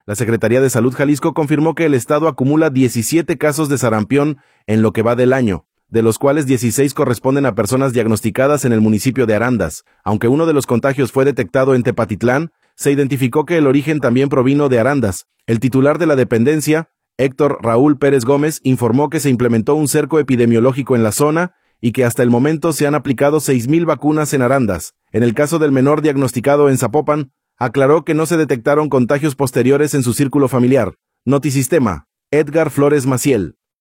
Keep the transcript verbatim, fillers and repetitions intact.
La Secretaría de Salud Jalisco confirmó que el estado acumula diecisiete casos de sarampión en lo que va del año, de los cuales dieciséis corresponden a personas diagnosticadas en el municipio de Arandas. Aunque uno de los contagios fue detectado en Tepatitlán, se identificó que el origen también provino de Arandas. El titular de la dependencia, Héctor Raúl Pérez Gómez, informó que se implementó un cerco epidemiológico en la zona y que hasta el momento se han aplicado seis mil vacunas en Arandas. En el caso del menor diagnosticado en Zapopan, aclaró que no se detectaron contagios posteriores en su círculo familiar. Notisistema, Edgar Flores Maciel.